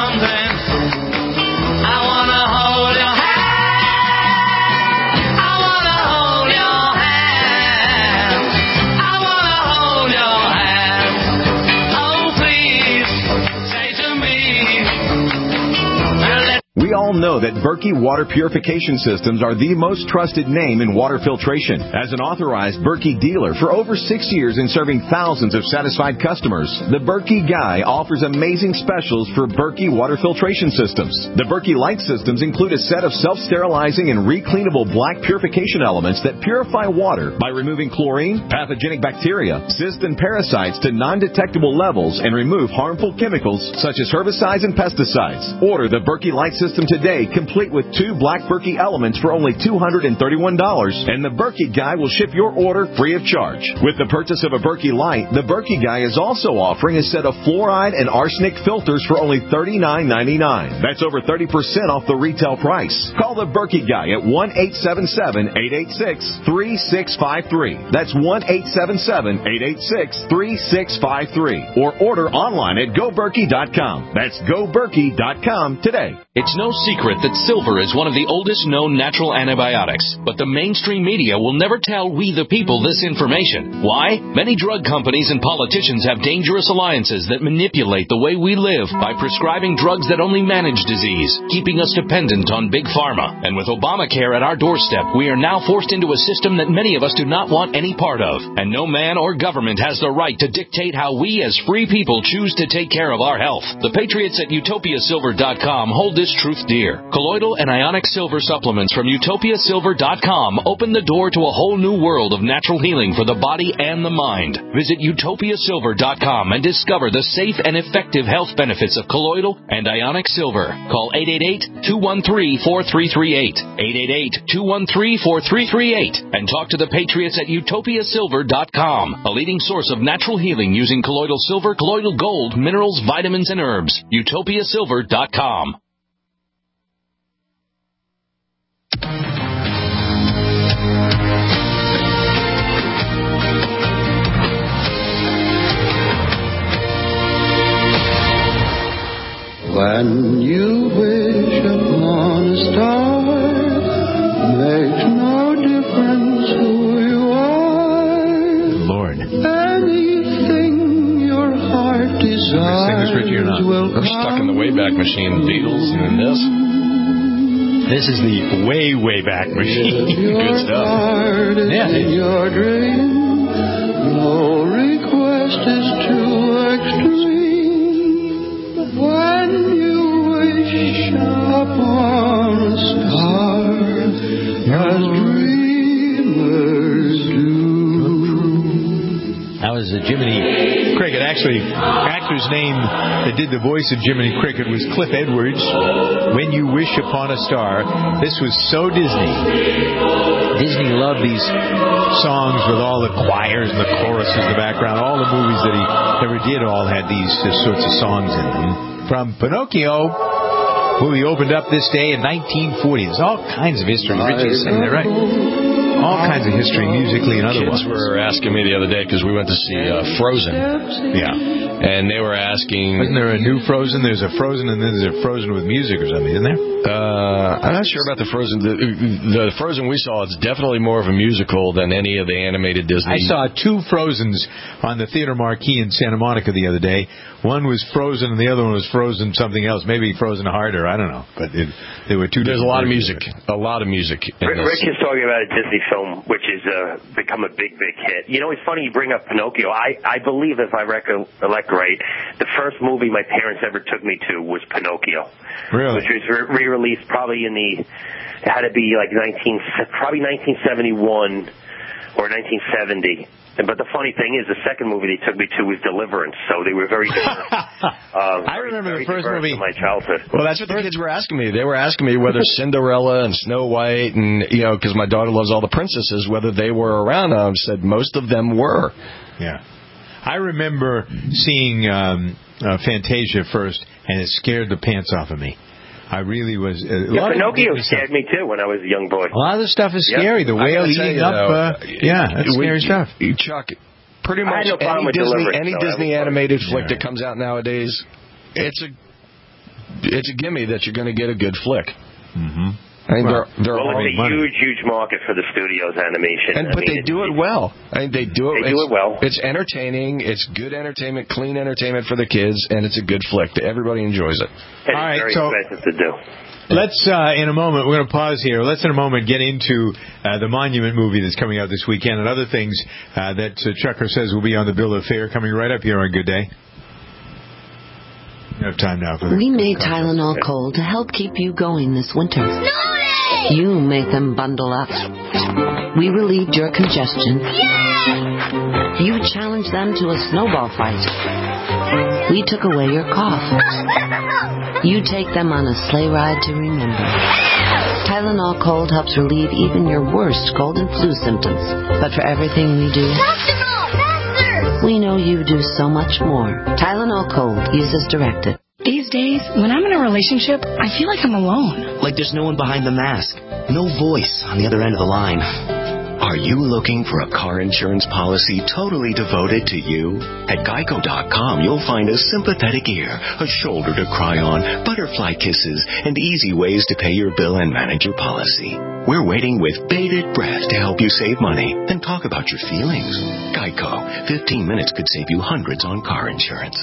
I wanna hold your hand. I wanna hold your hand. I wanna hold your hand all know that Berkey Water Purification Systems are the most trusted name in water filtration. As an authorized Berkey dealer for over six years and serving thousands of satisfied customers, the Berkey Guy offers amazing specials for Berkey Water Filtration Systems. The Berkey Light Systems include a set of self-sterilizing and recleanable black purification elements that purify water by removing chlorine, pathogenic bacteria, cysts, and parasites to non-detectable levels and remove harmful chemicals such as herbicides and pesticides. Order the Berkey Light System today, complete with two black Berkey elements for only two hundred thirty-one dollars, and the Berkey Guy will ship your order free of charge. With the purchase of a Berkey Light, the Berkey Guy is also offering a set of fluoride and arsenic filters for only thirty-nine ninety-nine. That's over thirty percent off the retail price. Call the Berkey Guy at one eight seven seven, eight eight six, three six five three. That's one eight seven seven, eight eight six, three six five three. Or order online at go berkey dot com. That's go berkey dot com today. It's no secret that silver is one of the oldest known natural antibiotics, but the mainstream media will never tell we the people this information. Why? Many drug companies and politicians have dangerous alliances that manipulate the way we live by prescribing drugs that only manage disease, keeping us dependent on big pharma. And with Obamacare at our doorstep, we are now forced into a system that many of us do not want any part of. And no man or government has the right to dictate how we as free people choose to take care of our health. The patriots at utopia silver dot com hold this truth dear. Colloidal and ionic silver supplements from utopia silver dot com open the door to a whole new world of natural healing for the body and the mind. Visit utopia silver dot com and discover the safe and effective health benefits of colloidal and ionic silver. Call eight eight eight, two one three, four three three eight, eight eight eight, two one three, four three three eight, and talk to the patriots at utopia silver dot com, a leading source of natural healing using colloidal silver, colloidal gold, minerals, vitamins, and herbs. utopia silver dot com. When you wish upon a star, makes no difference who you are. Lord. Anything your heart desires will We're stuck in the Wayback Machine, Beatles, and this. This is the way, way back machine. Good stuff. Yeah. Your dream, no request is too extreme. When you wish upon a star, as dreamers do. That was a Jiminy Cricket. Actually, actor's name that did the voice of Jiminy Cricket was Cliff Edwards. When You Wish Upon a Star. This was so Disney. Disney loved these songs with all the choirs and the choruses in the background. All the movies that he ever did all had these uh, sorts of songs in them. From Pinocchio, movie opened up this day in nineteen forty. There's all kinds of history. Richie's saying that, right? All kinds of history, musically and otherwise. Kids were asking me the other day because we went to see uh, Frozen. Yeah. And they were asking... Isn't there a new Frozen? There's a Frozen and then there's a Frozen with music or something, isn't there? Uh, I'm not sure about the Frozen. The, the Frozen we saw, it's definitely more of a musical than any of the animated Disney. I saw two Frozens on the theater marquee in Santa Monica the other day. One was Frozen and the other one was Frozen something else. Maybe Frozen Harder. I don't know. But it, there were two. There's a lot of music. A lot of music. Rick, Rick is talking about a Disney film which has uh, become a big, big hit. You know, it's funny you bring up Pinocchio. I, I believe, if I recollect right, the first movie my parents ever took me to was Pinocchio. Really? Which was re- re-released probably in the, it had to be like nineteen, probably nineteen seventy-one or nineteen seventy. But the funny thing is, the second movie they took me to was Deliverance, so they were very different. um, I remember very the first diverse movie. in my childhood. Well, that's what the kids were asking me. They were asking me whether Cinderella and Snow White and, you know, because my daughter loves all the princesses, whether they were around. I said most of them were. Yeah. I remember seeing um, uh, Fantasia first, and it scared the pants off of me. I really was. Uh, Yeah, Pinocchio scared me too when I was a young boy. A lot of the stuff is Yep. scary. The whale eating you, up. though, Uh, yeah, that's we, scary stuff. Chuck, pretty I had much no problem any with Disney, Deliverance, any though. That Disney was fun. animated flick Yeah. that comes out nowadays, it's a it's a gimme that you're going to get a good flick. Mm-hmm. I mean, Well, they're, they're well, all it's a money. huge, huge market for the studios animation. And, I but mean, they do it well. I mean, they do it. They do it's, it well. It's entertaining. It's good entertainment, clean entertainment for the kids, and it's a good flick. Everybody enjoys it. And All right, it's very so- expensive to do. Let's, uh, in a moment, we're going to pause here. Let's, in a moment, get into uh, the Monument movie that's coming out this weekend and other things uh, that uh, Chucker says will be on the bill of fare coming right up here on Good Day. We have time now for the We made Tylenol Cold to help keep you going this winter. Snorri! You made them bundle up. We relieved your congestion. Yay! You challenged them to a snowball fight. We took away your cough. You take them on a sleigh ride to remember. Tylenol Cold helps relieve even your worst cold and flu symptoms. But for everything we do, we know you do so much more. Tylenol Cold. Use as directed. These days, when I'm in a relationship, I feel like I'm alone. Like there's no one behind the mask. No voice on the other end of the line. Are you looking for a car insurance policy totally devoted to you? At Geico dot com, you'll find a sympathetic ear, a shoulder to cry on, butterfly kisses, and easy ways to pay your bill and manage your policy. We're waiting with bated breath to help you save money and talk about your feelings. Geico. fifteen minutes could save you hundreds on car insurance.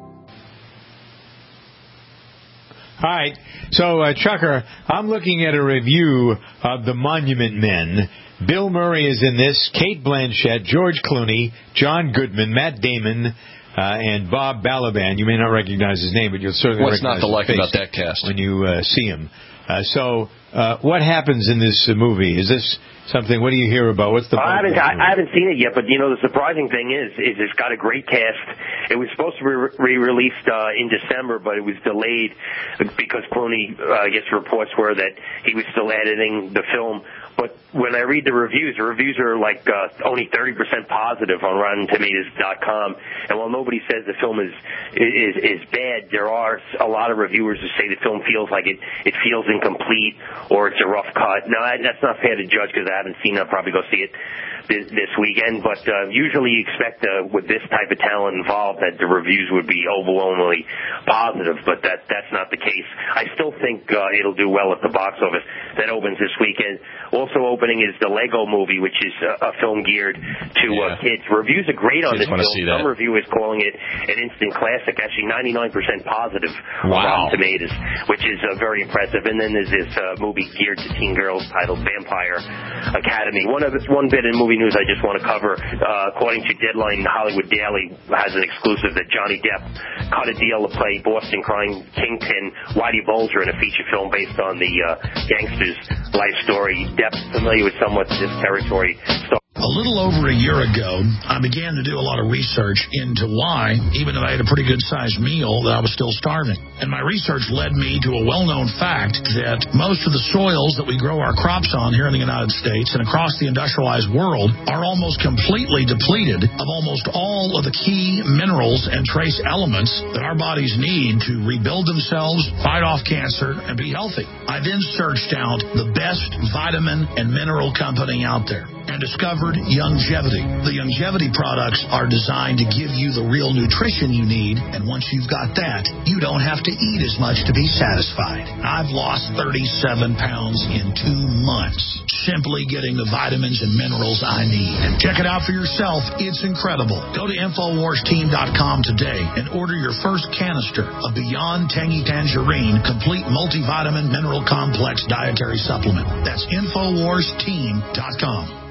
All right. So, uh, Chucker, I'm looking at a review of The Monument Men. Bill Murray is in this, Kate Blanchett, George Clooney, John Goodman, Matt Damon, uh, and Bob Balaban. You may not recognize his name, but you'll certainly What's recognize not to like his about face that cast? when you uh, see him. Uh, so, uh, what happens in this uh, movie? Is this something? What do you hear about? What's the? I haven't I, I haven't seen it yet, but you know the surprising thing is is it's got a great cast. It was supposed to be re-released uh, in December, but it was delayed because Clooney, uh, I guess reports were that he was still editing the film. But when I read the reviews, the reviews are like uh, only thirty percent positive on Rotten Tomatoes dot com. And while nobody says the film is is is bad, there are a lot of reviewers who say the film feels like it it feels incomplete or it's a rough cut. Now that's not fair to judge because I haven't seen it. I'll probably go see it this, this weekend. But uh, usually you expect uh, with this type of talent involved that the reviews would be overwhelmingly positive, but that that's not the case. I still think uh, it'll do well at the box office. That opens this weekend. Also opening is the Lego Movie, which is a, a film geared to yeah. uh, kids. Reviews are great on Kids this wanna film. see that. Some reviewers calling it an instant classic. Actually, ninety-nine percent positive on Wow. Rotten Tomatoes, which is uh, very impressive. And then there's this uh, movie geared to teen girls titled Vampire Academy. One of one bit in movie news I just want to cover. Uh, according to Deadline, Hollywood Daily has an exclusive that Johnny Depp cut a deal to play Boston crime kingpin Whitey Bulger in a feature film based on the uh, gangster's life story. Depp's familiar with somewhat this territory. So- A little over a year ago, I began to do a lot of research into why, even though I had a pretty good-sized meal, that I was still starving. And my research led me to a well-known fact that most of the soils that we grow our crops on here in the United States and across the industrialized world are almost completely depleted of almost all of the key minerals and trace elements that our bodies need to rebuild themselves, fight off cancer, and be healthy. I then searched out the best vitamin and mineral company out there and discovered Youngevity. The Youngevity products are designed to give you the real nutrition you need, and once you've got that, you don't have to eat as much to be satisfied. I've lost thirty-seven pounds in two months, simply getting the vitamins and minerals I need. And check it out for yourself. It's incredible. Go to Infowars Team dot com today and order your first canister of Beyond Tangy Tangerine Complete Multivitamin Mineral Complex Dietary Supplement. That's Infowars Team dot com.